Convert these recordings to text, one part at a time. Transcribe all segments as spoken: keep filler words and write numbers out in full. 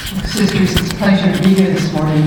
Sisters, it's a pleasure to be here this morning.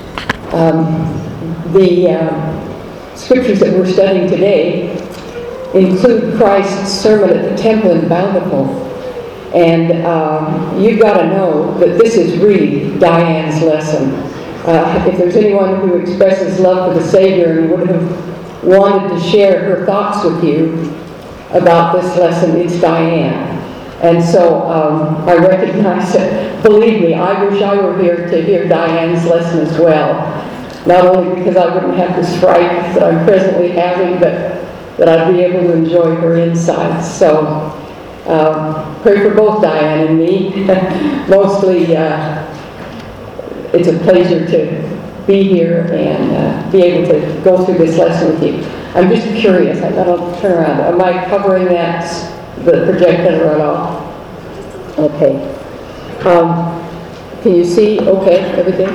Um, the uh, scriptures that we're studying today include Christ's sermon at the temple in Bountiful. And um, you've got to know that this is really Diane's lesson. Uh, if there's anyone who expresses love for the Savior and would have wanted to share her thoughts with you about this lesson, it's Diane. And so um, I recognize it. Believe me, I wish I were here to hear Diane's lesson as well. Not only because I wouldn't have this fright that I'm presently having, but that I'd be able to enjoy her insights. So um, pray for both Diane and me. Mostly, uh, it's a pleasure to be here and uh, be able to go through this lesson with you. I'm just curious. I don't turn around. Am I covering that? The projector at all? Okay. Um, can you see okay, everything?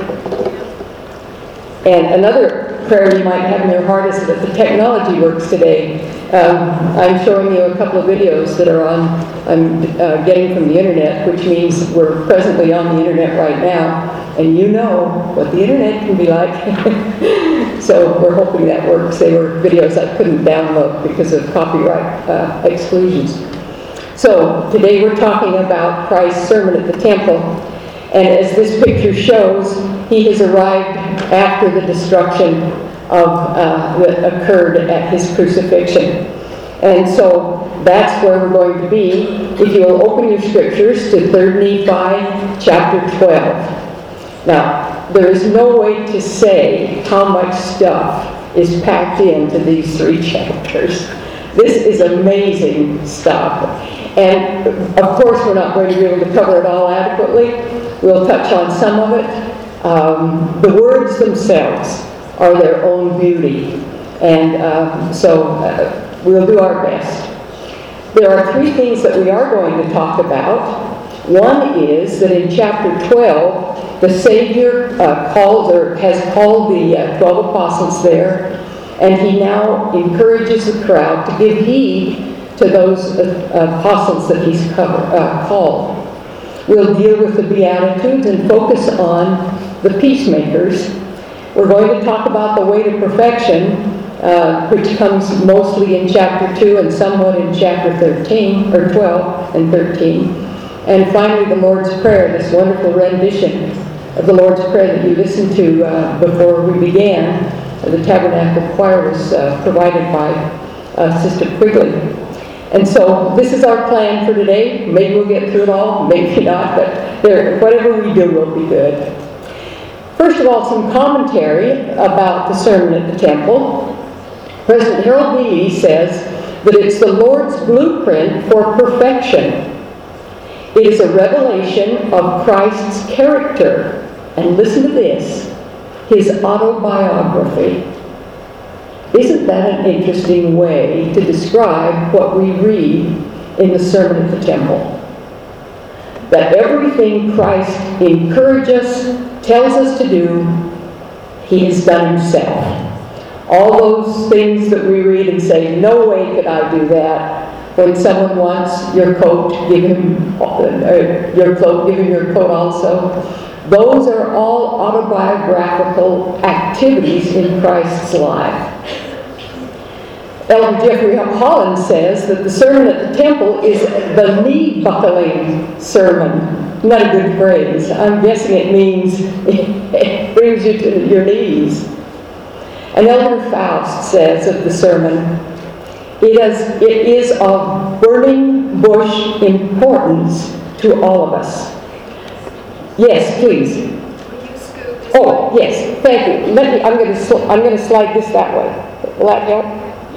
And another prayer you might have in your heart is that the technology works today. Um, I'm showing you a couple of videos that are on, I'm uh, getting from the internet, which means we're presently on the internet right now, and you know what the internet can be like. So we're hoping that works. They were videos I couldn't download because of copyright uh, exclusions. So today we're talking about Christ's sermon at the temple, and as this picture shows, he has arrived after the destruction of uh, that occurred at his crucifixion. And so that's where we're going to be. If you will open your scriptures to Third Nephi chapter twelve. Now, there is no way to say how much stuff is packed into these three chapters. This is amazing stuff. And of course, we're not going to be able to cover it all adequately. We'll touch on some of it. Um, the words themselves are their own beauty. And um, so uh, we'll do our best. There are three things that we are going to talk about. One is that in chapter twelve, the Savior uh, called or has called the uh, twelve apostles there, and he now encourages the crowd to give heed to those uh, apostles that he's cover, uh, called. We'll deal with the Beatitudes and focus on the peacemakers. We're going to talk about the way to perfection, uh, which comes mostly in chapter two and somewhat in chapter thirteen, or twelve and thirteen. And finally, the Lord's Prayer, this wonderful rendition of the Lord's Prayer that you listened to uh, before we began. The Tabernacle Choir was uh, provided by uh, Sister Quigley. And so this is our plan for today. Maybe we'll get through it all, maybe not, but there, whatever we do will be good. First of all, some commentary about the sermon at the temple. President Harold B. Lee says that it's the Lord's blueprint for perfection. It is a revelation of Christ's character. And listen to this, his autobiography. Isn't that an interesting way to describe what we read in the Sermon at the Temple? That everything Christ encourages us, tells us to do, he has done himself. All those things that we read and say, no way could I do that. When someone wants your coat, give him uh, your cloak, give him your coat also. Those are all autobiographical activities in Christ's life. Elder Jeffrey Holland says that the sermon at the temple is the knee-buckling sermon. Not a good phrase. I'm guessing it means it brings you to your knees. And Elder Faust says of the sermon, it is, it is of burning bush importance to all of us. Yes, please. Oh, yes. Thank you. Let me. I'm going to. Sl- I'm going to slide this that way. Will that help?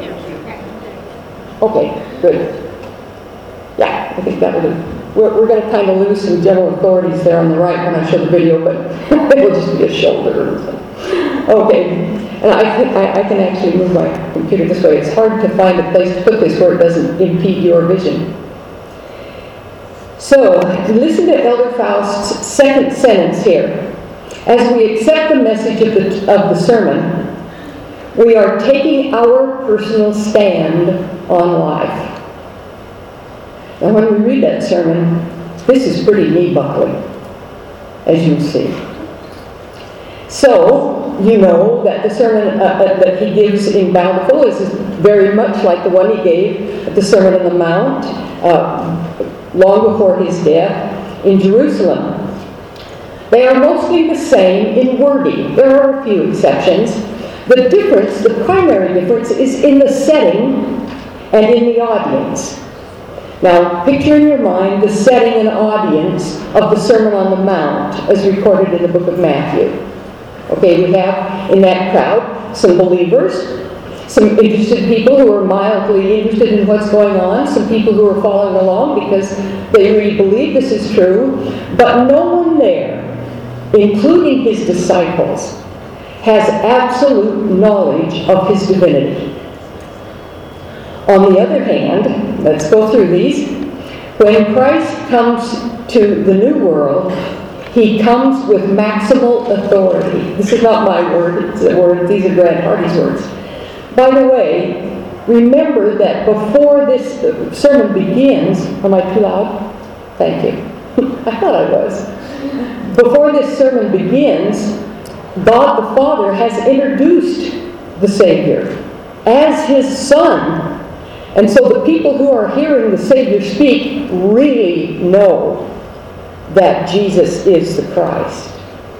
Okay. Good. Yeah, I think that will do. We're, we're going to kind of lose some general authorities there on the right when I show the video, but it will just be a shoulder. Okay. And I, I, I can actually move my computer this way. It's hard to find a place to put this where it doesn't impede your vision. So, listen to Elder Faust's second sentence here. As we accept the message of the, of the sermon, we are taking our personal stand on life. And when we read that sermon, this is pretty knee-buckling. as you'll see. So, you know that the sermon uh, uh, that he gives in Bountiful is very much like the one he gave at the Sermon on the Mount, uh, long before his death in Jerusalem. They are mostly the same in wording. There are a few exceptions. The difference, the primary difference, is in the setting and in the audience. Now, picture in your mind the setting and audience of the Sermon on the Mount as recorded in the book of Matthew. Okay, we have in that crowd some believers, some interested people who are mildly interested in what's going on, some people who are following along because they really believe this is true, but no one there, including his disciples, has absolute knowledge of his divinity. On the other hand, let's go through these. When Christ comes to the new world, he comes with maximal authority. This is not my word, it's a word, these are Grant Hardy's words. By the way, remember that before this sermon begins, am I too loud? Thank you. I thought I was. Before this sermon begins, God the Father has introduced the Savior as his Son. And so the people who are hearing the Savior speak really know that Jesus is the Christ.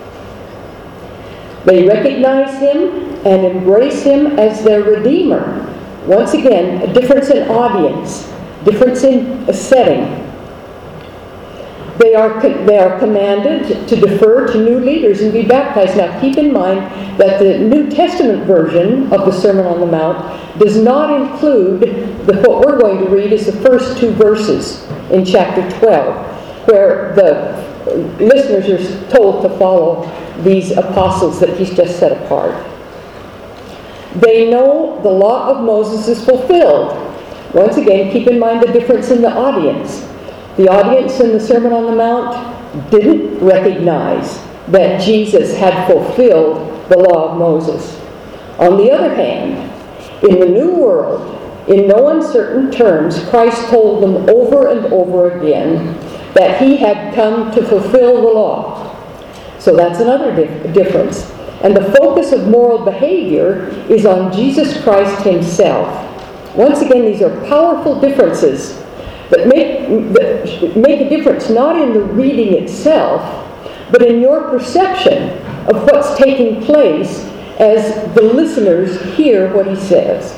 They recognize him and embrace him as their Redeemer. Once again, a difference in audience, difference in a setting. They are, they are commanded to defer to new leaders and be baptized. Now keep in mind that the New Testament version of the Sermon on the Mount does not include, the, what we're going to read is the first two verses in chapter twelve, where the listeners are told to follow these apostles that he's just set apart. They know the law of Moses is fulfilled. Once again, keep in mind the difference in the audience. The audience in the Sermon on the Mount didn't recognize that Jesus had fulfilled the law of Moses. On the other hand, in the new world, in no uncertain terms, Christ told them over and over again that he had come to fulfill the law. So that's another dif- difference. And the focus of moral behavior is on Jesus Christ himself. Once again, these are powerful differences that make, that make a difference not in the reading itself, but in your perception of what's taking place as the listeners hear what he says.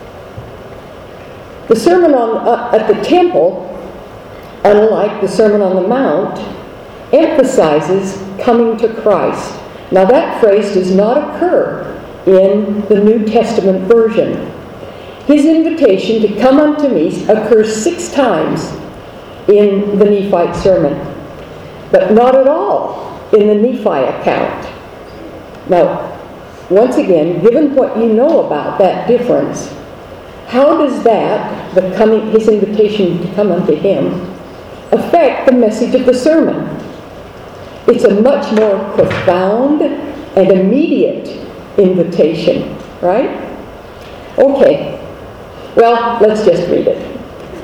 The Sermon on, uh, at the Temple, unlike the Sermon on the Mount, emphasizes coming to Christ. Now that phrase does not occur in the New Testament version. His invitation to come unto me occurs six times in the Nephite sermon, but not at all in the Nephi account. Now, once again, given what you know about that difference, how does that, the coming, his invitation to come unto him, affect the message of the sermon? It's a much more profound and immediate invitation, right? Okay. Well, let's just read it.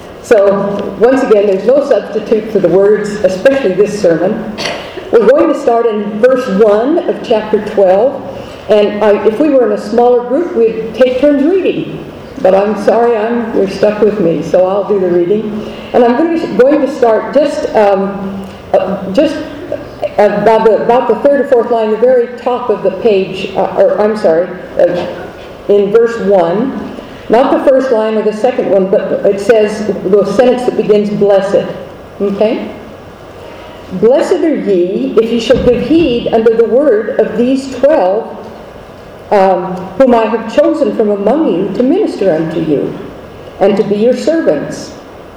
So, once again, there's no substitute for the words, especially this sermon. We're going to start in verse one of chapter twelve. And I, if we were in a smaller group, we'd take turns reading. But I'm sorry, I'm, you're stuck with me, so I'll do the reading. And I'm going to, going to start just, um, uh, just about, the, about the third or fourth line, the very top of the page, uh, or I'm sorry, uh, in verse one. Not the first line or the second one, but it says the sentence that begins, blessed. Okay? Blessed are ye, if ye shall give heed unto the word of these twelve, um, whom I have chosen from among you to minister unto you, and to be your servants.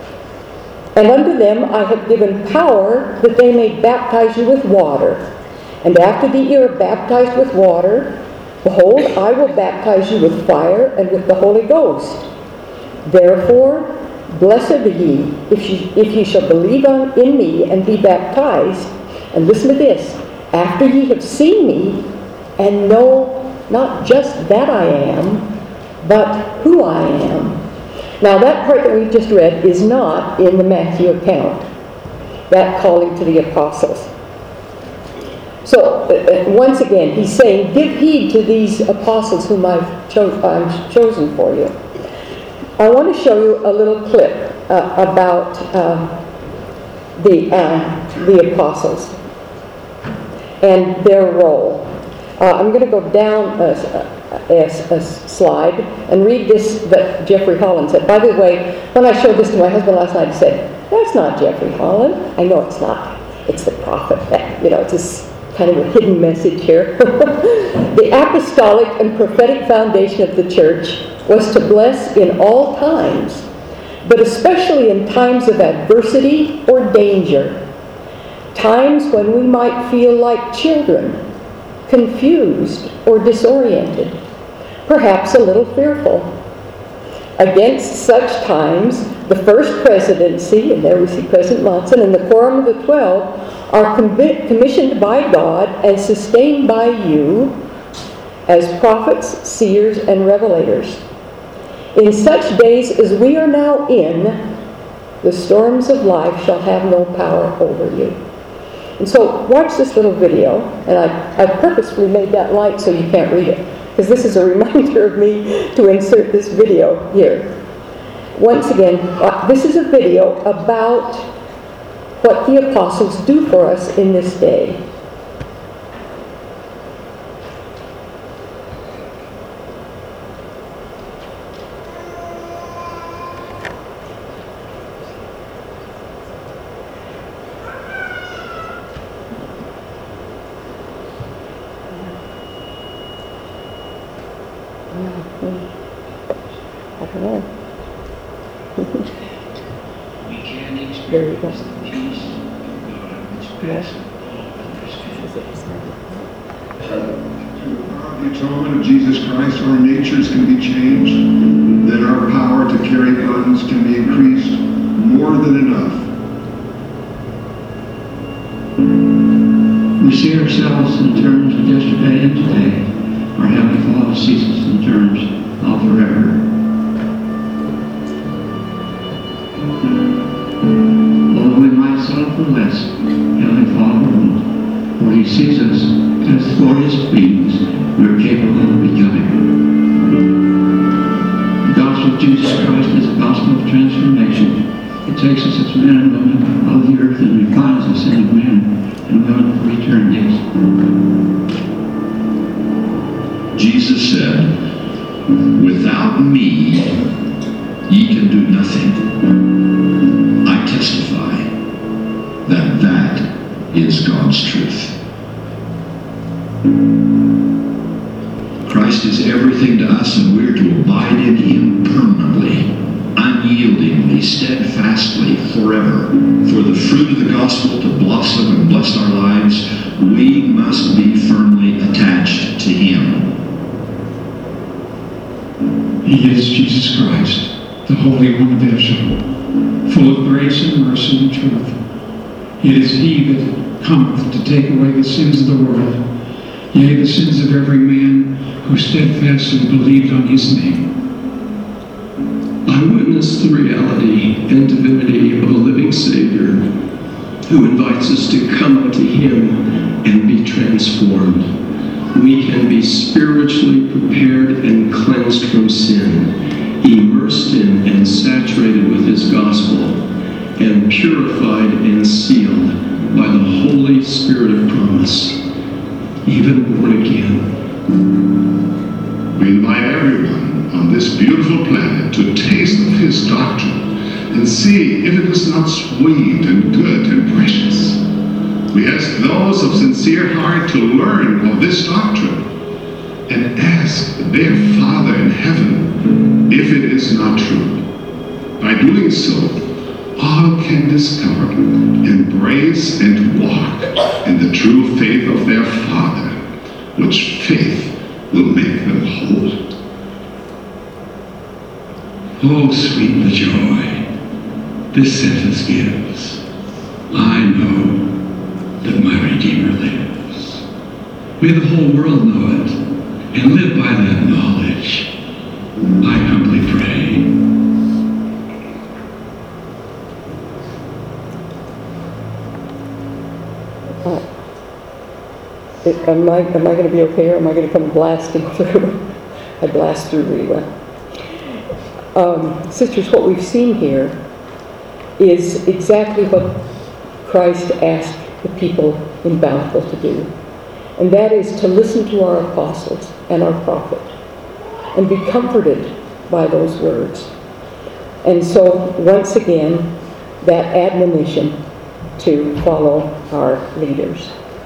And unto them I have given power that they may baptize you with water. And after that ye are baptized with water, behold, I will baptize you with fire and with the Holy Ghost. Therefore, blessed are ye, if ye, if ye shall believe on, in me and be baptized. And listen to this, after ye have seen me and know not just that I am, but who I am. Now that part that we just read is not in the Matthew account, that calling to the apostles. So, uh, once again, he's saying, give heed to these apostles whom I've, cho- I've chosen for you. I want to show you a little clip uh, about uh, the, uh, the apostles and their role. Uh, I'm going to go down a, a, a slide and read this that Jeffrey Holland said. By the way, when I showed this to my husband last night, he said, that's not Jeffrey Holland. I know it's not. It's the prophet. You know, it's this kind of a hidden message here. The apostolic and prophetic foundation of the church was to bless in all times, but especially in times of adversity or danger, times when we might feel like children, confused or disoriented, perhaps a little fearful. Against such times, the first presidency, and there we see President Monson, and the Quorum of the Twelve are commissioned by God and sustained by you as prophets, seers, and revelators. In such days as we are now in, the storms of life shall have no power over you. And so watch this little video, and I, I purposefully made that light so you can't read it, because this is a reminder of me to insert this video here. Once again, uh, this is a video about what the apostles do for us in this day. I don't know. We can There you go. experience the peace of God which passes all understanding. Through the atonement of Jesus Christ, our natures can be changed. Then our power to carry burdens can be increased more than enough. We see ourselves in terms of yesterday and today. Our Heavenly Father sees us in terms of forever. Although we might suffer less, Heavenly Father won't, for He sees us as for His beings we are capable of becoming. The gospel of Jesus Christ is a gospel of transformation. It takes us as men and women of the earth and refines us into men and women for eternities. Jesus said, without me, ye can do nothing. I testify that that is God's truth. Christ is everything to us, and we're to abide in Him permanently, unyieldingly, steadfastly, forever. For the fruit of the gospel to blossom and bless our lives, we must be firmly attached to Him. He is Jesus Christ, the Holy One of Israel, full of grace and mercy and truth. It is He that cometh to take away the sins of the world, yea, the sins of every man who steadfastly believed on His name. I witness the reality and divinity of a living Savior who invites us to come unto Him and be transformed. We can be spiritually prepared and cleansed from sin, immersed in and saturated with His gospel, and purified and sealed by the Holy Spirit of promise, even born again. We invite everyone on this beautiful planet to taste of His doctrine and see if it is not sweet and good and precious. We ask those of sincere heart to learn of this doctrine and ask their Father in heaven if it is not true. By doing so, all can discover, embrace, and walk in the true faith of their Father, which faith will make them whole. Oh, sweet the joy this sentence gives. I know that my Redeemer lives. May the whole world know it and live by that knowledge. I humbly pray. It, am I, am I going to be okay, or am I going to come blasting through? I blast through really well. Um, sisters, what we've seen here is exactly what Christ asked the people in Bountiful to do. And that is to listen to our apostles and our prophet and be comforted by those words. And so, once again, that admonition to follow our leaders.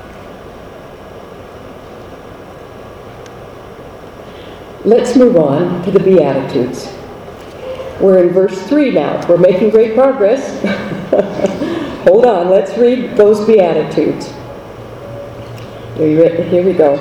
Let's move on to the Beatitudes. We're in verse three now. We're making great progress. Hold on, let's read those Beatitudes. Here we go.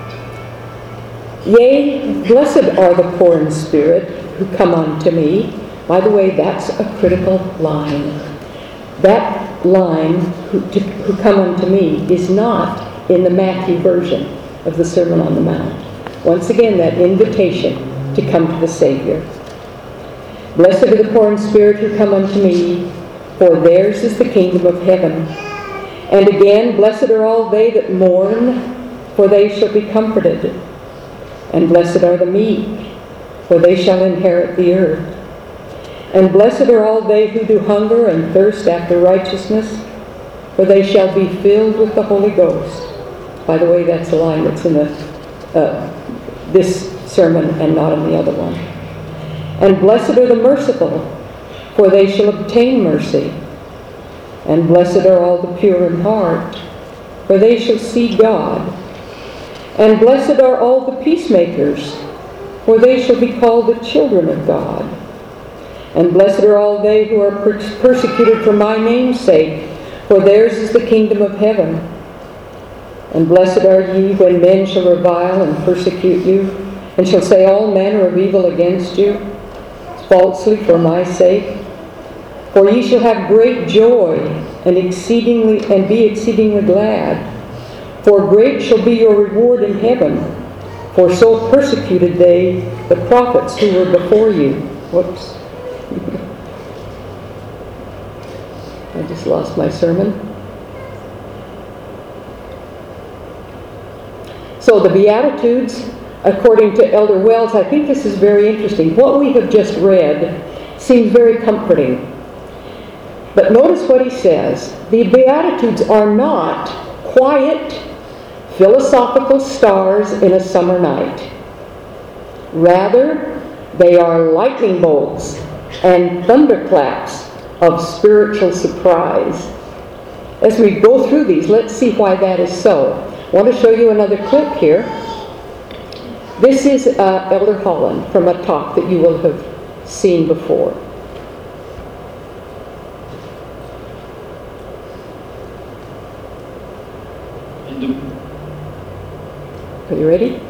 Yea, blessed are the poor in spirit who come unto me. By the way, that's a critical line. That line, who, to, who come unto me, is not in the Matthew version of the Sermon on the Mount. Once again, that invitation to come to the Savior. Blessed are the poor in spirit who come unto me, for theirs is the kingdom of heaven. And again, blessed are all they that mourn, for they shall be comforted. And blessed are the meek, for they shall inherit the earth. And blessed are all they who do hunger and thirst after righteousness, for they shall be filled with the Holy Ghost. By the way, that's a line that's in the, uh, this sermon and not in the other one. And blessed are the merciful, for they shall obtain mercy. And blessed are all the pure in heart, for they shall see God. And blessed are all the peacemakers, for they shall be called the children of God. And blessed are all they who are per- persecuted for my name's sake, for theirs is the kingdom of heaven. And blessed are ye when men shall revile and persecute you, and shall say all manner of evil against you, falsely for my sake. For ye shall have great joy, and exceedingly and be exceedingly glad. For great shall be your reward in heaven. For so persecuted they the prophets who were before you. Whoops. I just lost my sermon. So the Beatitudes, according to Elder Wells, I think this is very interesting. What we have just read seems very comforting. But notice what he says. The Beatitudes are not quiet, philosophical stars in a summer night. Rather, they are lightning bolts and thunderclaps of spiritual surprise. As we go through these, let's see why that is so. I want to show you another clip here. This is uh, Elder Holland from a talk that you will have seen before. Are you ready?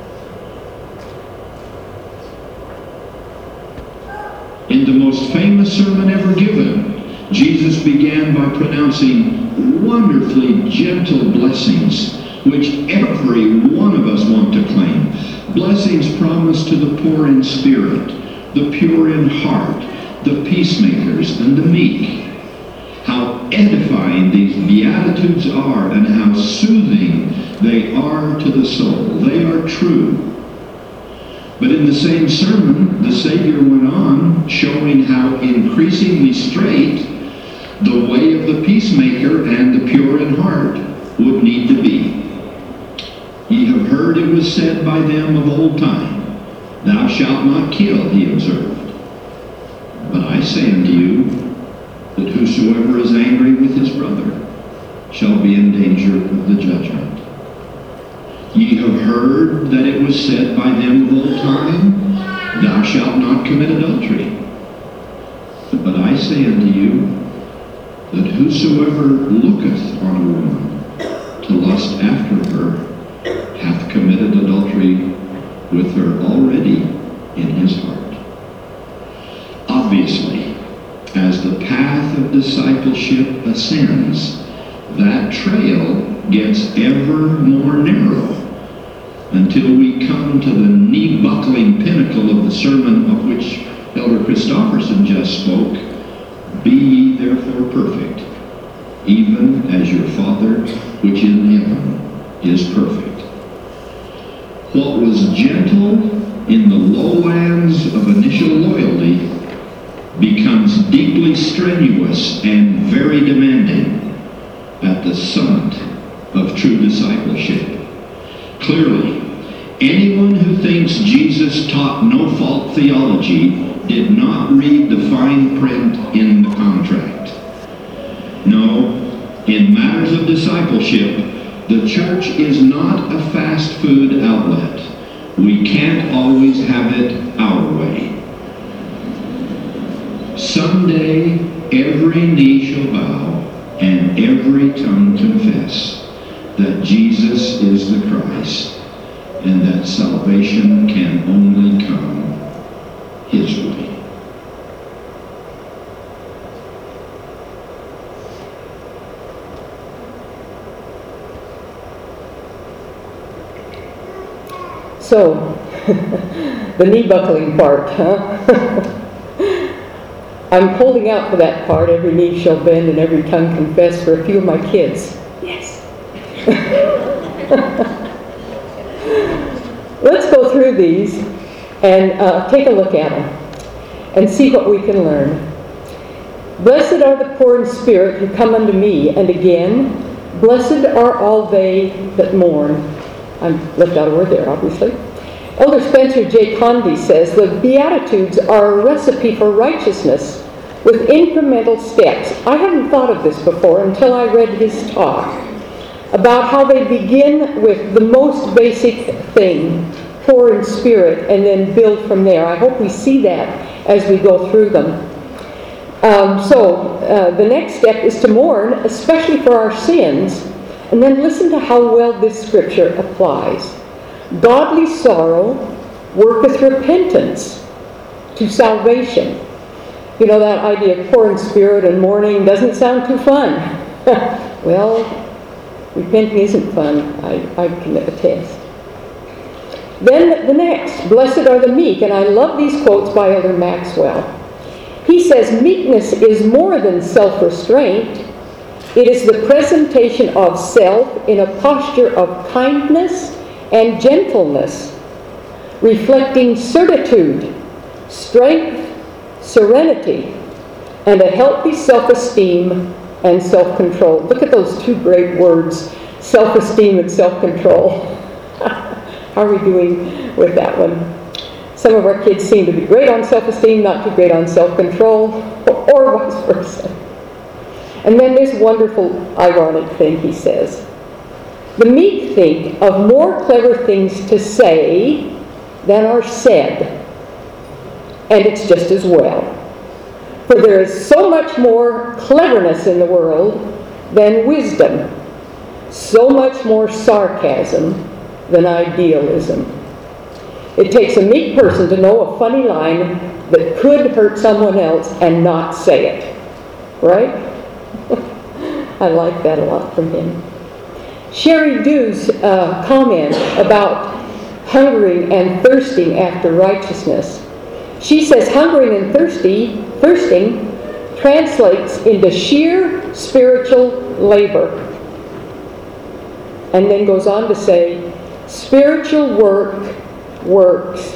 In the most famous sermon ever given, Jesus began by pronouncing wonderfully gentle blessings, which every one of us want to claim. Blessings promised to the poor in spirit, the pure in heart, the peacemakers, and the meek. How edifying these Beatitudes are, and how soothing they are to the soul. They are true. But in the same sermon, the Savior went on, showing how increasingly straight the way of the peacemaker and the pure in heart would need to be. Ye have heard it was said by them of old time, Thou shalt not kill, he observed. But I say unto you, that whosoever is angry with his brother shall be in danger of the judgment. Ye have heard that it was said by them of old time, Thou shalt not commit adultery. But I say unto you, that whosoever looketh on a woman to lust after her hath committed adultery with her already in his heart. Obviously, as the path of discipleship ascends, that trail gets ever more narrow until we come to the knee-buckling pinnacle of the sermon of which Elder Christofferson just spoke. Be ye therefore perfect, even as your Father which is in heaven is perfect. What was gentle in the lowlands of initial loyalty becomes deeply strenuous and very demanding at the summit of true discipleship. Clearly, anyone who thinks Jesus taught no-fault theology did not read the fine print in the contract. No, in matters of discipleship, the church is not a fast food outlet. We can't always have it our way. Someday, every knee shall bow and every tongue confess that Jesus is the Christ and that salvation can only come His way. So, the knee buckling part, huh? I'm holding out for that part, every knee shall bend and every tongue confess, for a few of my kids. Yes. Let's go through these and uh, take a look at them and see what we can learn. Blessed are the poor in spirit who come unto me, and again, blessed are all they that mourn. I left out a word there, obviously. Elder Spencer J. Condy says, the Beatitudes are a recipe for righteousness with incremental steps. I hadn't thought of this before until I read his talk about how they begin with the most basic thing, poor in spirit, and then build from there. I hope we see that as we go through them. Um, so uh, the next step is to mourn, especially for our sins, and then listen to how well this scripture applies. Godly sorrow worketh repentance to salvation. You know, that idea of poor in spirit and mourning doesn't sound too fun. Well, repenting isn't fun, I, I can attest. Then the next, blessed are the meek, and I love these quotes by Elder Maxwell. He says, meekness is more than self-restraint. It is the presentation of self in a posture of kindness and gentleness, reflecting certitude, strength, serenity, and a healthy self-esteem and self-control. Look at those two great words, self-esteem and self-control. How are we doing with that one? Some of our kids seem to be great on self-esteem, not too great on self-control, or, or vice versa. And then this wonderful, ironic thing he says. The meek think of more clever things to say than are said, and it's just as well. For there is so much more cleverness in the world than wisdom, so much more sarcasm than idealism. It takes a meek person to know a funny line that could hurt someone else and not say it. Right? I like that a lot from him. Sherry Dew's uh, comment about hungering and thirsting after righteousness. She says hungering and thirsty, thirsting translates into sheer spiritual labor. And then goes on to say, spiritual work works.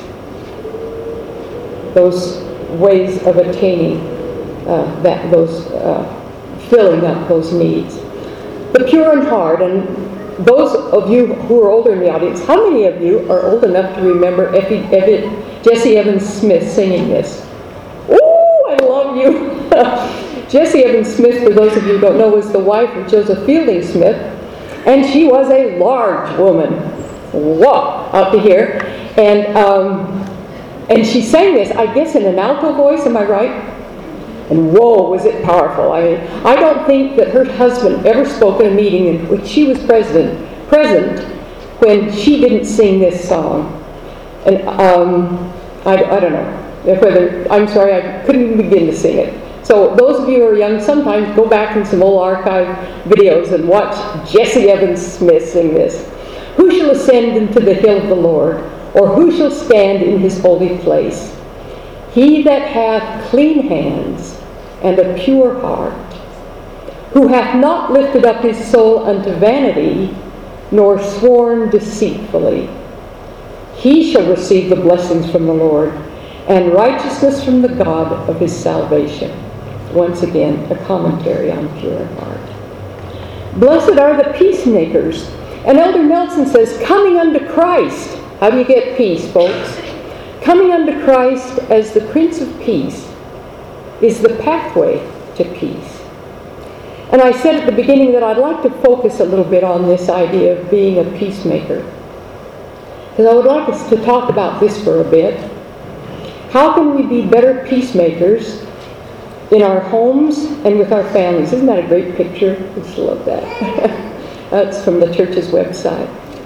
Those ways of attaining uh, that, those uh, filling up those needs. The pure in heart, and those of you who are older in the audience, how many of you are old enough to remember Effie, Effie, Jesse Evans Smith singing this? Ooh, I love you. Jessie Evans Smith, for those of you who don't know, was the wife of Joseph Fielding Smith, and she was a large woman. Whoa, up to here. And, um, and she sang this, I guess, in an alto voice, am I right? And whoa, was it powerful. I mean, I don't think that her husband ever spoke in a meeting in which she was president, present when she didn't sing this song. And um, I, I don't know, if whether, I'm sorry, I couldn't even begin to sing it. So those of you who are young, sometimes go back in some old archive videos and watch Jesse Evans Smith sing this. Who shall ascend into the hill of the Lord, or who shall stand in his holy place? He that hath clean hands and a pure heart, who hath not lifted up his soul unto vanity, nor sworn deceitfully. He shall receive the blessings from the Lord, and righteousness from the God of his salvation. Once again, a commentary on pure in heart. Blessed are the peacemakers. And Elder Nelson says, coming unto Christ. How do you get peace, folks? Coming unto Christ as the Prince of Peace is the pathway to peace. And I said at the beginning that I'd like to focus a little bit on this idea of being a peacemaker. Because I would like us to talk about this for a bit. How can we be better peacemakers in our homes and with our families? Isn't that a great picture? I just love that. That's from the church's website.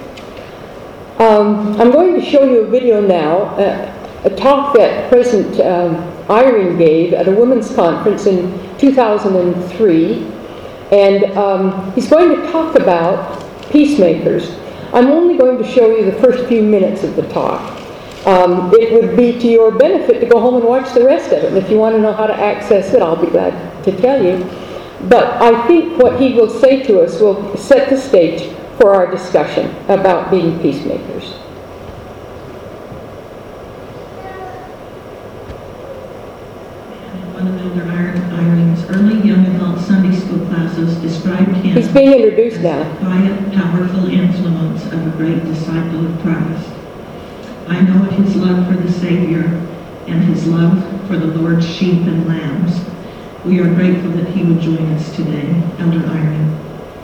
Um, I'm going to show you a video now, uh, a talk that President um, Eyring gave at a women's conference in two thousand three. And um, he's going to talk about peacemakers. I'm only going to show you the first few minutes of the talk. Um, it would be to your benefit to go home and watch the rest of it. And if you want to know how to access it, I'll be glad to tell you. But I think what he will say to us will set the stage for our discussion about being peacemakers. One of Elder Eyring's early young adult Sunday school classes described him He's being introduced now. as the quiet, powerful influence of a great disciple of Christ. I know of his love for the Savior and his love for the Lord's sheep and lambs. We are grateful that he would join us today. Elder Eyring.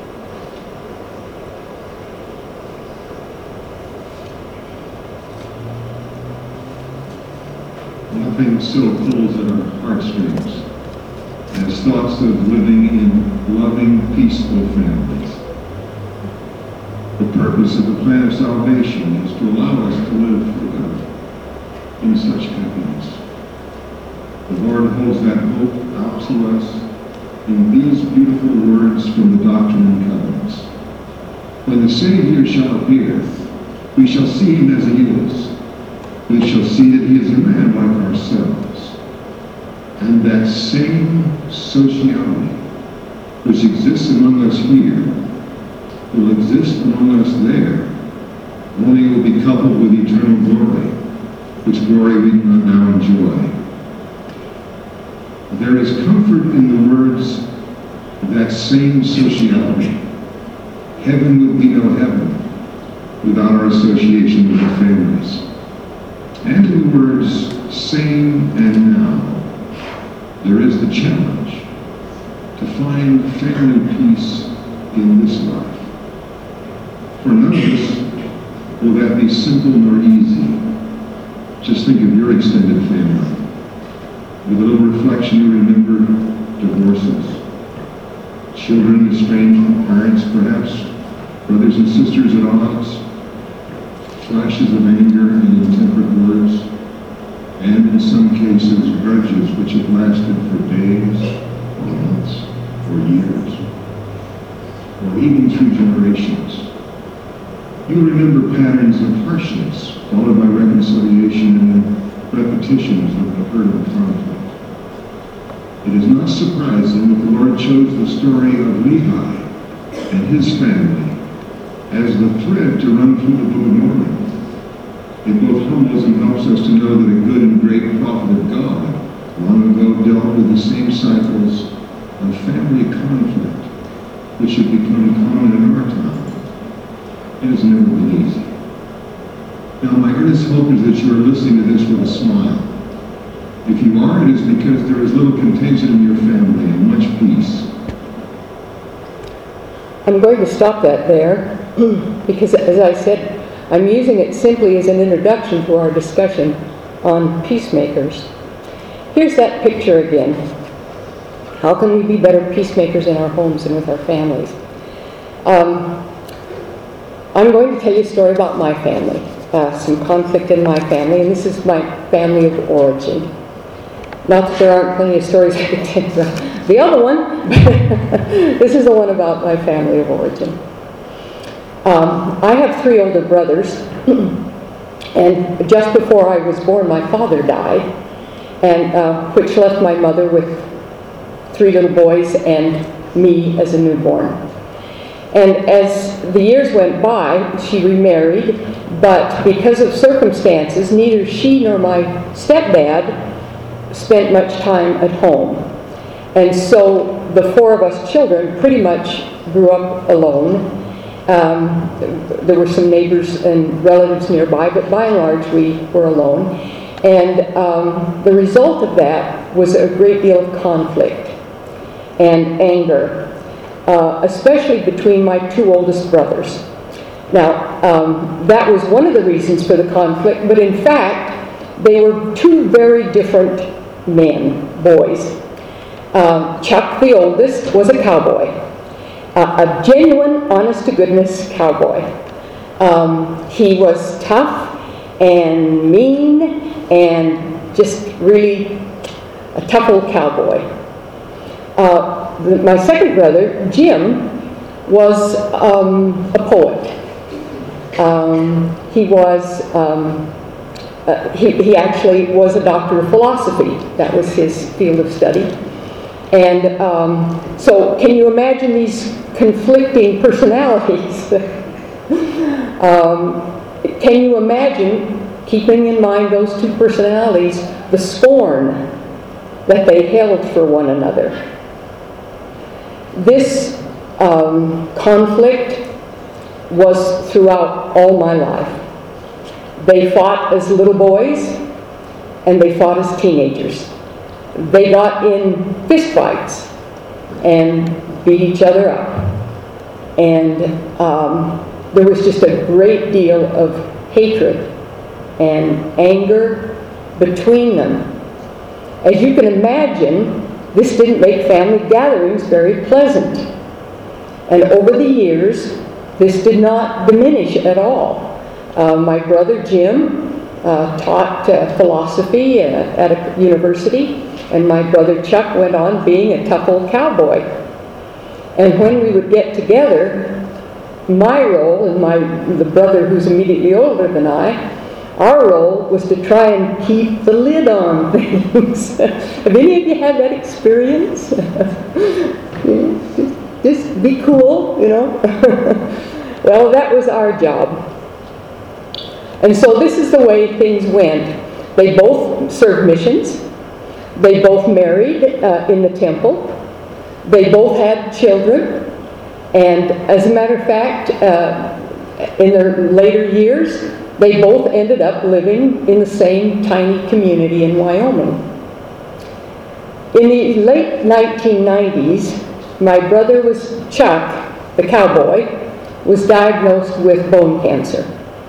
Nothing so pulls at our heartstrings as thoughts of living in loving, peaceful families. The purpose of the plan of salvation is to allow us to live forever in such happiness. The Lord holds that hope out to us in these beautiful words from the Doctrine and Covenants. When the Savior shall appear, we shall see him as he is. We shall see that he is a man like ourselves. And that same sociality which exists among us here will exist among us there, only it will be coupled with eternal glory, which glory we can now enjoy. There is comfort in the words of that same sociality. Heaven would be no heaven without our association with our families. And in the words same and now, there is the challenge to find family peace in this life. For none of us will that be simple nor easy. Just think of your extended family. With a little reflection, you remember divorces, children estranged from parents, perhaps brothers and sisters at odds, flashes of anger and intemperate words, and in some cases grudges which have lasted for days, or months, or years, or even through generations. You remember patterns of harshness followed by reconciliation and repetitions of the hurt of conflict. It is not surprising that the Lord chose the story of Lehi and his family as the thread to run through the Book of Mormon. It both humbles and helps us to know that a good and great prophet of God long ago dealt with the same cycles of family conflict which have become common in our time. It has never been easy. Now, my earnest hope is that you are listening to this with a smile. If you are, it is because there is little contention in your family and much peace. I'm going to stop that there because, as I said, I'm using it simply as an introduction to our discussion on peacemakers. Here's that picture again. How can we be better peacemakers in our homes and with our families? Um, I'm going to tell you a story about my family, uh, some conflict in my family, and this is my family of origin. Not that there aren't plenty of stories I can tell you about the other one, but this is the one about my family of origin. Um, I have three older brothers, and just before I was born, my father died, and uh, which left my mother with three little boys and me as a newborn. And as the years went by, she remarried, but because of circumstances, neither she nor my stepdad spent much time at home. And so the four of us children pretty much grew up alone. Um, there were some neighbors and relatives nearby, but by and large we were alone. And um, the result of that was a great deal of conflict and anger, uh, especially between my two oldest brothers. Now, um, that was one of the reasons for the conflict, but in fact, they were two very different men, boys. Um, Chuck, the oldest, was a cowboy, uh, a genuine, honest-to-goodness cowboy. Um, he was tough and mean and just really a tough old cowboy. Uh, the, my second brother, Jim, was um, a poet. Um, he was, um, uh, he, he actually was a doctor of philosophy. That was his field of study. And um, so can you imagine these conflicting personalities? um, can you imagine, keeping in mind those two personalities, the scorn that they held for one another? This um, conflict was throughout all my life. They fought as little boys, and they fought as teenagers. They got in fist fights and beat each other up. And um, there was just a great deal of hatred and anger between them. As you can imagine, this didn't make family gatherings very pleasant. And over the years, this did not diminish at all. Uh, my brother Jim uh, taught uh, philosophy uh, at a university, and my brother Chuck went on being a tough old cowboy. And when we would get together, my role, and my the brother who's immediately older than I, our role was to try and keep the lid on things. Have any of you had that experience? just, just be cool, you know? Well, that was our job. And so this is the way things went. They both served missions. They both married uh, in the temple. They both had children. And as a matter of fact, uh, in their later years, they both ended up living in the same tiny community in Wyoming. In the late nineteen nineties, my brother was Chuck, the cowboy, was diagnosed with bone cancer.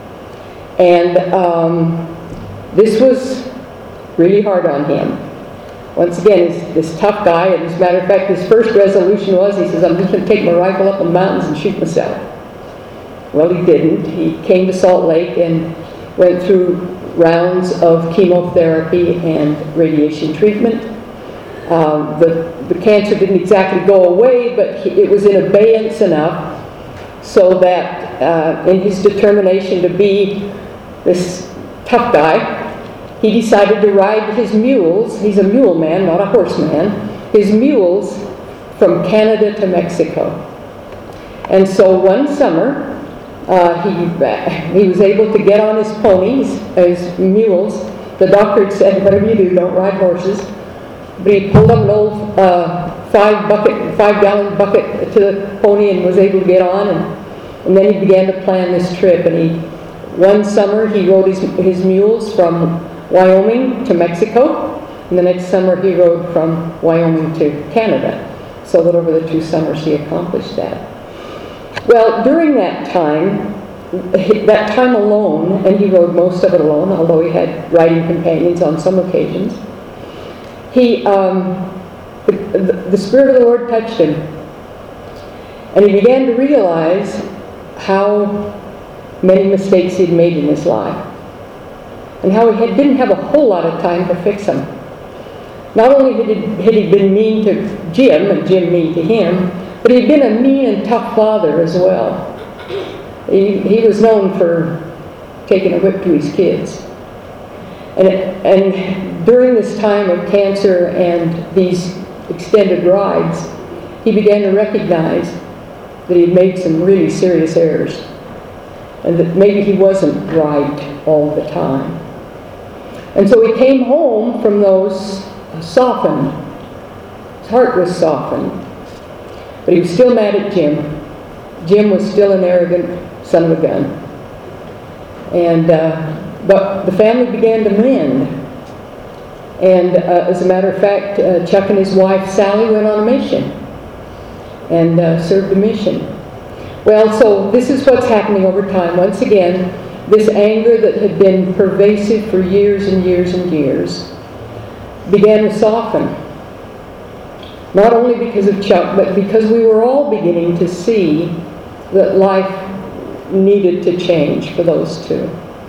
And um, this was really hard on him. Once again, he's this tough guy, and as a matter of fact, his first resolution was, he says, I'm just going to take my rifle up in the mountains and shoot myself. Well, he didn't. He came to Salt Lake and went through rounds of chemotherapy and radiation treatment. Um, the, the cancer didn't exactly go away, but he, it was in abeyance enough so that uh, in his determination to be this tough guy, he decided to ride his mules. He's a mule man, not a horseman. His mules from Canada to Mexico. And so one summer, uh, he, he was able to get on his ponies, his mules. The doctor had said, whatever you do, don't ride horses. But he pulled up an old uh, five bucket, five gallon bucket to the pony and was able to get on. And, and then he began to plan this trip. And he, one summer, he rode his, his mules from Wyoming to Mexico, and the next summer he rode from Wyoming to Canada, so that over the two summers he accomplished that. Well, during that time, that time alone, and he rode most of it alone, although he had riding companions on some occasions, he, um, the, the, the Spirit of the Lord touched him, and he began to realize how many mistakes he'd made in his life, and how he had, didn't have a whole lot of time to fix them. Not only had he, had he been mean to Jim, and Jim mean to him, but he'd been a mean and tough father as well. He, he was known for taking a whip to his kids. And, and during this time of cancer and these extended rides, he began to recognize that he'd made some really serious errors, and that maybe he wasn't right all the time. And so he came home from those softened. His heart was softened. But he was still mad at Jim. Jim was still an arrogant son of a gun. And, uh, but the family began to mend. And uh, as a matter of fact, uh, Chuck and his wife Sally went on a mission and uh, served a mission. Well, so this is what's happening over time. Once again, this anger that had been pervasive for years and years and years began to soften. Not only because of Chuck, but because we were all beginning to see that life needed to change for those two.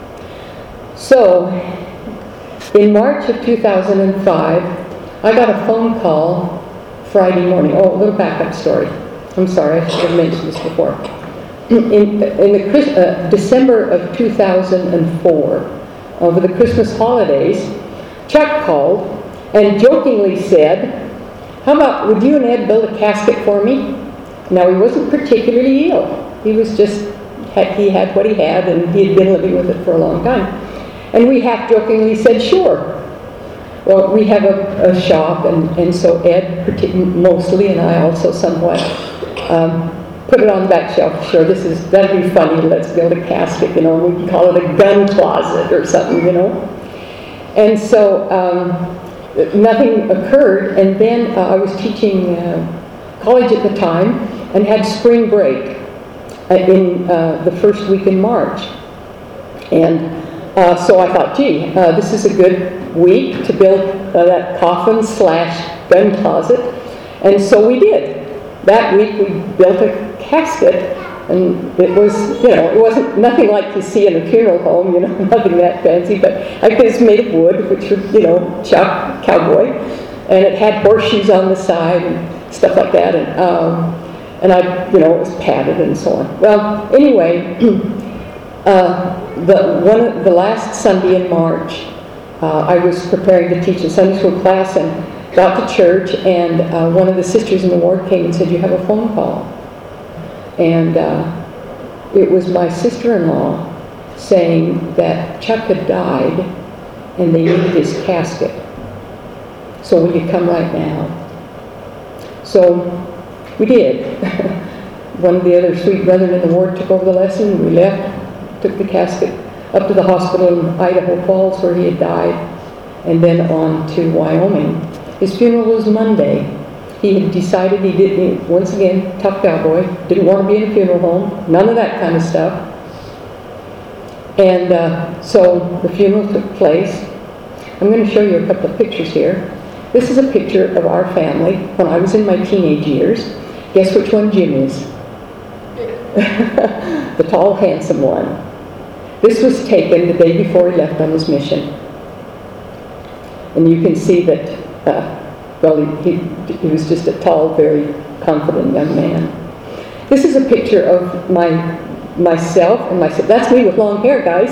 So, in March of two thousand five, I got a phone call Friday morning. Oh, a little backup story. I'm sorry, I should have mentioned this before. In, in the Chris, uh, December of two thousand four, over the Christmas holidays, Chuck called and jokingly said, "How about, would you and Ed build a casket for me?" Now, he wasn't particularly ill. He was just, he had what he had, and he had been living with it for a long time. And we half-jokingly said, "Sure." Well, we have a, a shop, and, and so Ed mostly, and I also somewhat, um, put it on the back shelf. Sure, this is, that'd be funny, let's build a casket, you know, we can call it a gun closet or something, you know. And so, um, nothing occurred, and then uh, I was teaching uh, college at the time and had spring break uh, in uh, the first week in March. And uh, so I thought, gee, uh, this is a good week to build uh, that coffin slash gun closet. And so we did. That week we built a casket, and it was, you know, it wasn't nothing like you see in a funeral home, you know, nothing that fancy, but it was made of wood, which was, you know, Chuck, cowboy, and it had horseshoes on the side and stuff like that, and um, and I, you know, it was padded and so on. Well, anyway, uh, the one the last Sunday in March, uh, I was preparing to teach a Sunday school class and got to church, and uh, one of the sisters in the ward came and said, "You have a phone call." And uh, it was my sister-in-law saying that Chuck had died and they needed his casket. So will you come right now? So we did. One of the other sweet brethren in the ward took over the lesson. We left, took the casket up to the hospital in Idaho Falls where he had died, and then on to Wyoming. His funeral was Monday. He had decided he didn't, once again, tough cowboy, didn't want to be in a funeral home, none of that kind of stuff. And uh, so the funeral took place. I'm going to show you a couple of pictures here. This is a picture of our family when I was in my teenage years. Guess which one Jim is? The tall, handsome one. This was taken the day before he left on his mission. And you can see that uh, Well, he, he, he was just a tall, very confident young man. This is a picture of my myself and myself. That's me with long hair, guys.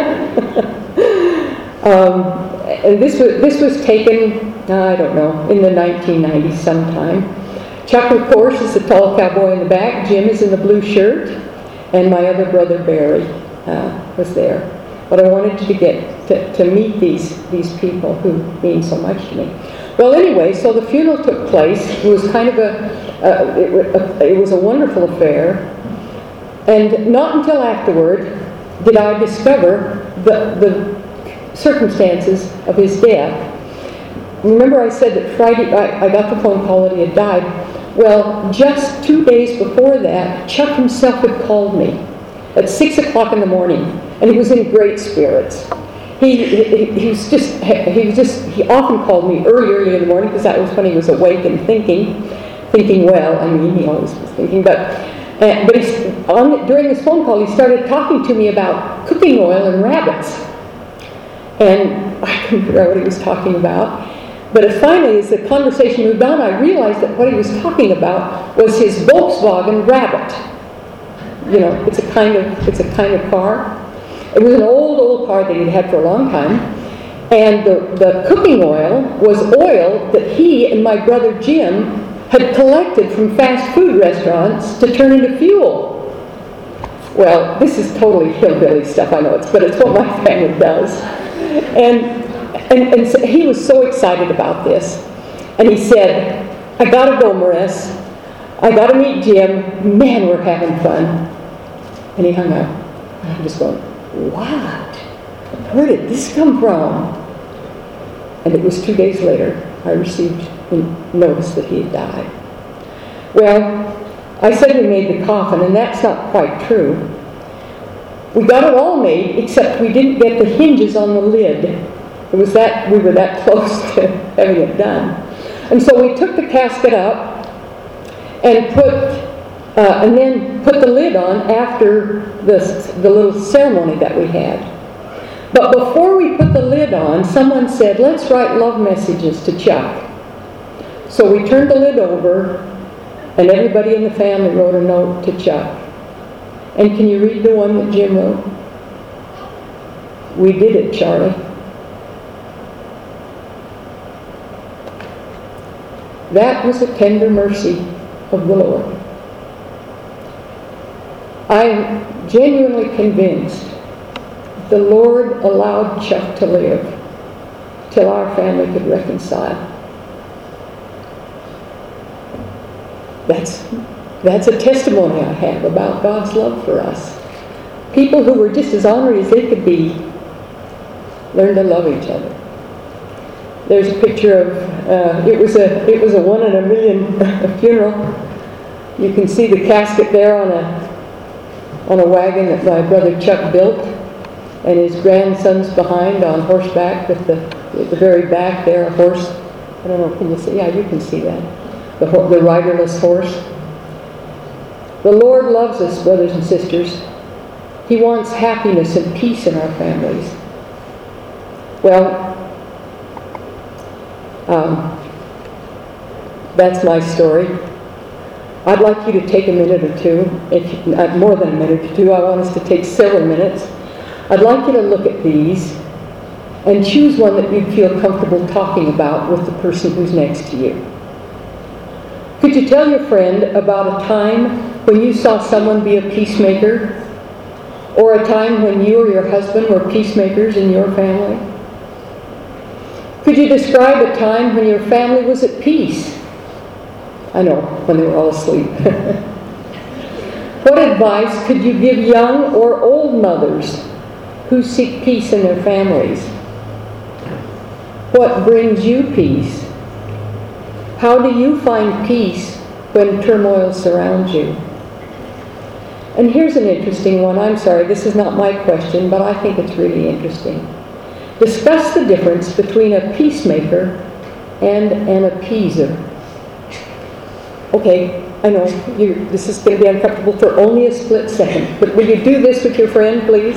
um, and this was this was taken, uh, I don't know, in the nineteen nineties sometime. Chuck, of course, is the tall cowboy in the back. Jim is in the blue shirt, and my other brother Barry uh, was there. But I wanted to get to, to meet these these people who mean so much to me. Well, anyway, so the funeral took place. It was kind of a, uh, it, a, it was a wonderful affair. And not until afterward did I discover the, the circumstances of his death. Remember I said that Friday, I, I got the phone call that he had died. Well, just two days before that, Chuck himself had called me at six o'clock in the morning, and he was in great spirits. He, he, he was just, he was just, he often called me early, early in the morning, because that was when he was awake and thinking, thinking well, I mean, he always was thinking, but, uh, but he's, on, during this phone call, he started talking to me about cooking oil and rabbits. And I couldn't figure out what he was talking about. But finally, as the conversation moved on, I realized that what he was talking about was his Volkswagen Rabbit. You know, it's a kind of, it's a kind of car. It was an old, old car that he'd had for a long time, and the, the cooking oil was oil that he and my brother Jim had collected from fast food restaurants to turn into fuel. Well, this is totally hillbilly stuff, I know, it's, but it's what my family does. And, and, and so he was so excited about this. And he said, I gotta go, Maurice. I gotta meet Jim. Man, we're having fun. And he hung up. And I'm just going, what? Where did this come from? And it was two days later, I received notice that he had died. Well, I said we made the coffin, and that's not quite true. We got it all made, except we didn't get the hinges on the lid. It was that, we were that close to having it done. And so we took the casket up and put, uh, and then put the lid on after the, the little ceremony that we had. But before we put the lid on, someone said, let's write love messages to Chuck. So we turned the lid over, and everybody in the family wrote a note to Chuck. And can you read the one that Jim wrote? We did it, Charlie. That was a tender mercy of the Lord. I'm genuinely convinced the Lord allowed Chuck to live till our family could reconcile. That's, that's a testimony I have about God's love for us. People who were just as ornery as they could be learned to love each other. There's a picture of, uh, it was a it was a one in a million funeral. You can see the casket there on a on a wagon that my brother Chuck built, and his grandson's behind on horseback with the at the very back there, a horse. I don't know, can you see? Yeah, you can see that. The, the riderless horse. The Lord loves us, brothers and sisters. He wants happiness and peace in our families. Well, um, that's my story. I'd like you to take a minute or two, if not more than a minute or two. I want us to take several minutes. I'd like you to look at these and choose one that you'd feel comfortable talking about with the person who's next to you. Could you tell your friend about a time when you saw someone be a peacemaker, or a time when you or your husband were peacemakers in your family? Could you describe a time when your family was at peace? I know, when they were all asleep. What advice could you give young or old mothers who seek peace in their families? What brings you peace? How do you find peace when turmoil surrounds you? And here's an interesting one. I'm sorry, this is not my question, but I think it's really interesting. Discuss the difference between a peacemaker and an appeaser. Okay, I know you, this is going to be uncomfortable for only a split second, but will you do this with your friend, please?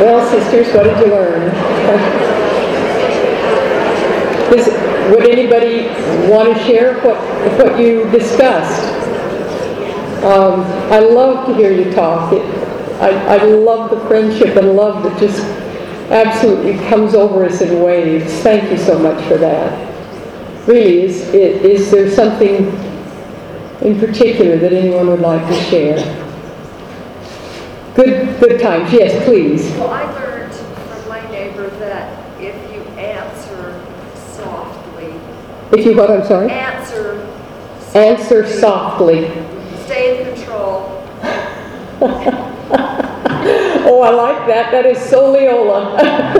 Well, sisters, what did you learn? Does, would anybody want to share what, what you discussed? Um, I love to hear you talk. It, I, I love the friendship and love that just absolutely comes over us in waves. Thank you so much for that. Really, is, is there something in particular that anyone would like to share? Good, good times. Yes, please. Well, I learned from my neighbor that if you answer softly, If you what, I'm sorry? answer, Answer softly. stay in control. Oh, I like that. That is so Leola.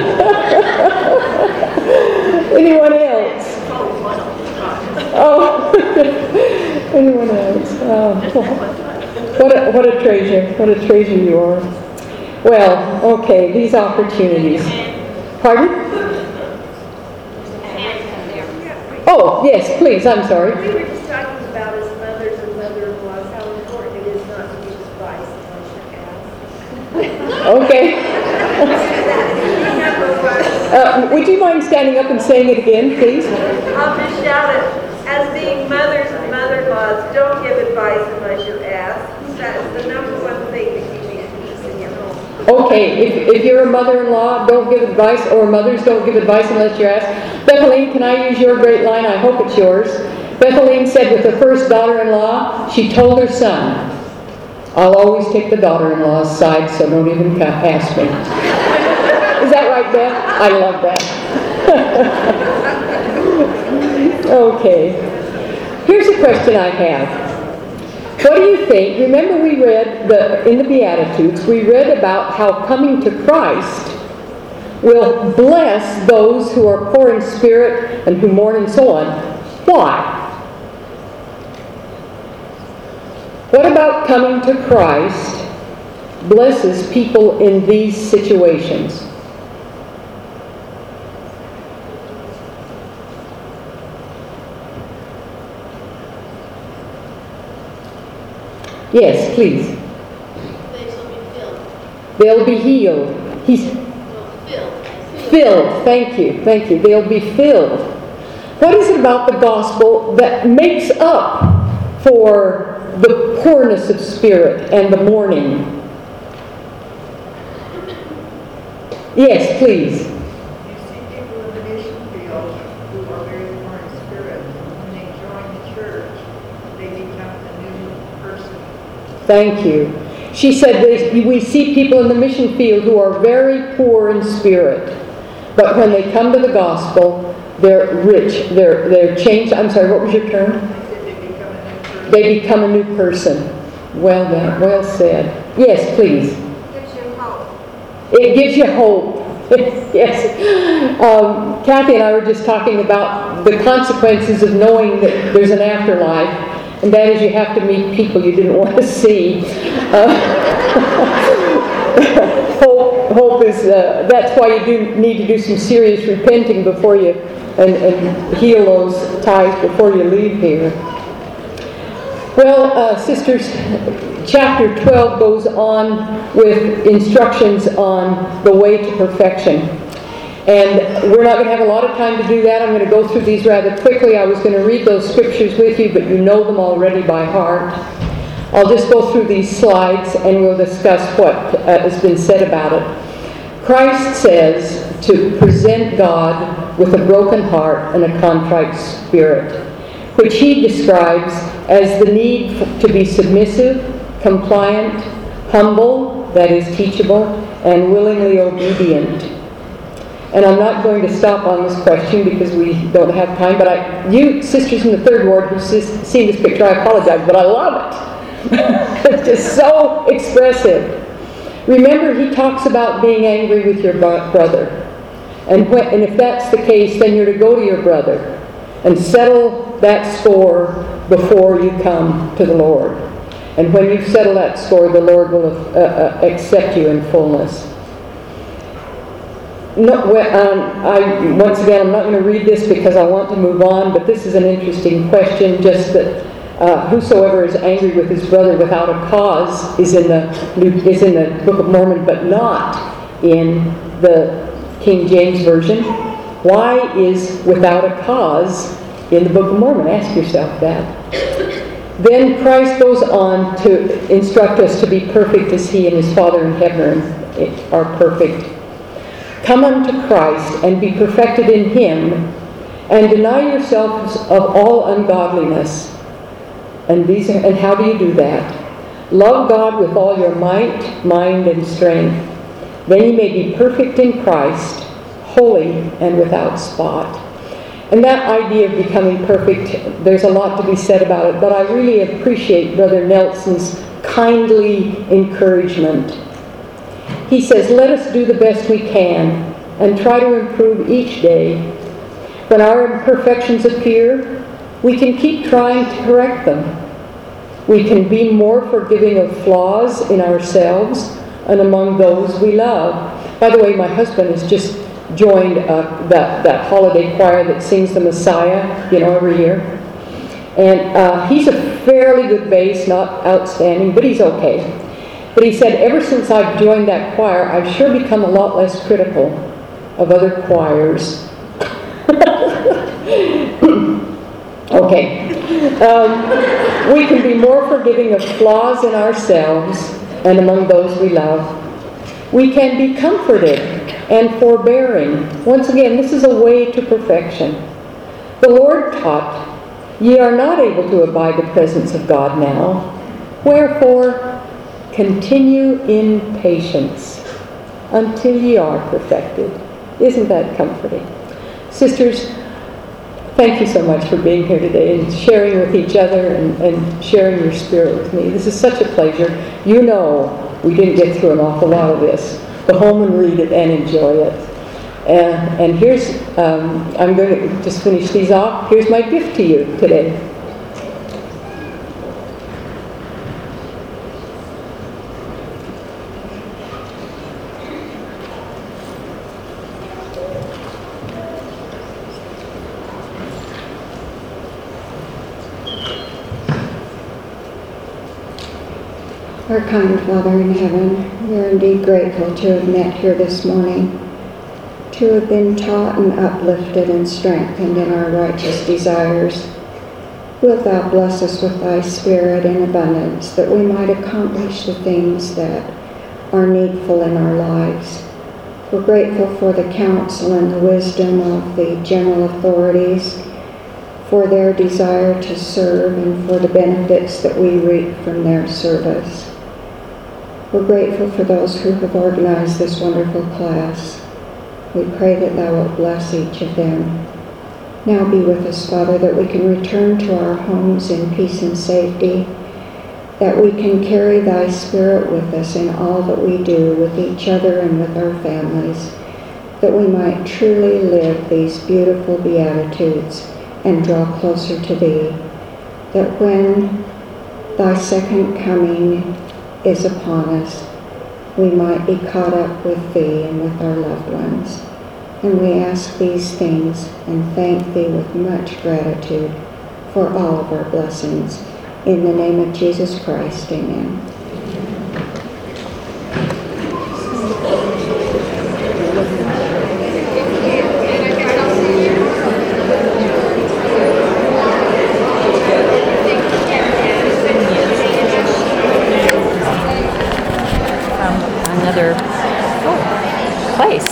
Anyone else? Oh, anyone else? Oh. What a, what a treasure. What a treasure you are. Well, okay, these opportunities. Pardon? Oh, yes, please. I'm sorry. We were just talking about as mothers and mother-in-laws how important it is not to use advice unless you're asked. Okay. Number one, Uh, would you mind standing up and saying it again, please? I'll just shout it. As being mothers and mother-in-laws, don't give advice unless you're asked. That's the number one thing that you need peace in your home. Okay, if, if you're a mother-in-law, don't give advice, or mothers don't give advice unless you're asked. Bethelene, can I use your great line? I hope it's yours. Bethelene said with her first daughter-in-law, she told her son, I'll always take the daughter-in-law's side, so don't even ca- ask me. Is that right, Beth? I love that. Okay. Here's a question I have. What do you think? Remember we read the in the Beatitudes, we read about how coming to Christ will bless those who are poor in spirit and who mourn and so on. Why? What about coming to Christ blesses people in these situations? Yes, please. They shall be filled. They'll be healed. He's Well, filled. filled. Thank you. Thank you. They'll be filled. What is it about the gospel that makes up for the poorness of spirit and the mourning? Yes, please. You see people in the mission field who are very poor in spirit. When they join the church, they become a new person. Thank you. She said that we see people in the mission field who are very poor in spirit, but when they come to the gospel, they're rich. They're they're changed. I'm sorry. What was your term? They become a new person. Well done. Well said. Yes, please. Gives you hope. It gives you hope. Yes. Um, Kathy and I were just talking about the consequences of knowing that there's an afterlife, and that is you have to meet people you didn't want to see. Uh, hope, hope is, uh, that's why you do need to do some serious repenting before you, and, and heal those ties before you leave here. Well, uh, sisters, chapter twelve goes on with instructions on the way to perfection. And we're not going to have a lot of time to do that. I'm going to go through these rather quickly. I was going to read those scriptures with you, but you know them already by heart. I'll just go through these slides and we'll discuss what uh, has been said about it. Christ says to present God with a broken heart and a contrite spirit, which he describes as the need to be submissive, compliant, humble, that is teachable, and willingly obedient. And I'm not going to stop on this question because we don't have time, but I, you sisters in the third ward who've seen this picture, I apologize, but I love it. It's just so expressive. Remember, he talks about being angry with your brother. And, when, and if that's the case, then you're to go to your brother and settle that score before you come to the Lord. And when you settle that score, the Lord will uh, uh, accept you in fullness. No, well, um, I, once again, I'm not going to read this because I want to move on, but this is an interesting question, just that uh, whosoever is angry with his brother without a cause is in the is in the Book of Mormon, but not in the King James Version. Why is without a cause in the Book of Mormon? Ask yourself that. Then Christ goes on to instruct us to be perfect as He and His Father in heaven are perfect. Come unto Christ and be perfected in Him, and deny yourselves of all ungodliness. And these are, and how do you do that? Love God with all your might, mind, and strength. Then you may be perfect in Christ, holy and without spot. And that idea of becoming perfect, there's a lot to be said about it, but I really appreciate Brother Nelson's kindly encouragement. He says, let us do the best we can and try to improve each day. When our imperfections appear, we can keep trying to correct them. We can be more forgiving of flaws in ourselves and among those we love. By the way, my husband has just joined uh, that, that holiday choir that sings the Messiah, you know, every year. And uh, he's a fairly good bass, not outstanding, but he's okay. But he said, ever since I've joined that choir, I've sure become a lot less critical of other choirs. Okay. Um, we can be more forgiving of flaws in ourselves and among those we love. We can be comforted and forbearing. Once again, this is a way to perfection. The Lord taught, ye are not able to abide the presence of God now. Wherefore, continue in patience until ye are perfected. Isn't that comforting? Sisters, thank you so much for being here today and sharing with each other and, and sharing your spirit with me. This is such a pleasure. You know we didn't get through an awful lot of this. Go home and read it and enjoy it. And, and here's, um, I'm going to just finish these off. Here's my gift to you today. Our kind Father in heaven, we are indeed grateful to have met here this morning, to have been taught and uplifted and strengthened in our righteous desires. Wilt Thou bless us with Thy Spirit in abundance, that we might accomplish the things that are needful in our lives. We're grateful for the counsel and the wisdom of the general authorities, for their desire to serve and for the benefits that we reap from their service. We're grateful for those who have organized this wonderful class. We pray that Thou wilt bless each of them. Now be with us, Father, that we can return to our homes in peace and safety, that we can carry Thy Spirit with us in all that we do with each other and with our families, that we might truly live these beautiful Beatitudes and draw closer to Thee, that when Thy second coming is upon us, we might be caught up with Thee and with our loved ones. And we ask these things and thank Thee with much gratitude for all of our blessings. In the name of Jesus Christ, amen.